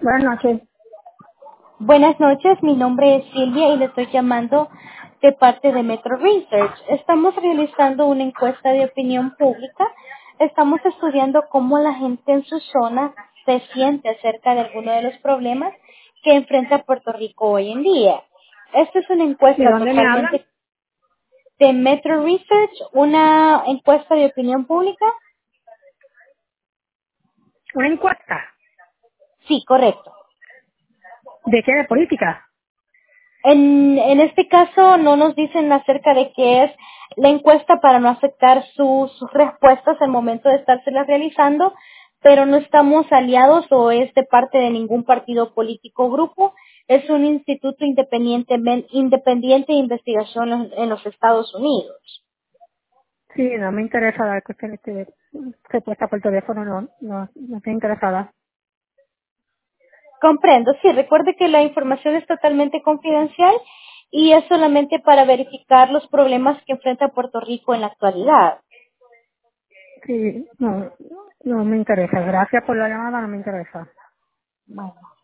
Buenas noches. Buenas noches, mi nombre es Silvia y le estoy llamando de parte de Metro Research. Estamos realizando una encuesta de opinión pública. Estamos estudiando cómo la gente en su zona se siente acerca de alguno de los problemas que enfrenta Puerto Rico hoy en día. Esta es una ¿De encuesta dónde me hablan? totalmente de Metro Research, una encuesta de opinión pública. Una encuesta. Sí, correcto. ¿De qué? ¿De política? En este caso no nos dicen acerca de qué es la encuesta para no afectar sus respuestas al momento de estárselas realizando, pero no estamos aliados o es de parte de ningún partido político o grupo. Es un instituto independiente de investigación en los Estados Unidos. Sí, no me interesa dar cuestiones que se puesta por teléfono, no estoy interesada. Comprendo, sí, recuerde que la información es totalmente confidencial y es solamente para verificar los problemas que enfrenta Puerto Rico en la actualidad. Sí, no me interesa. Gracias por la llamada, no me interesa. Bueno.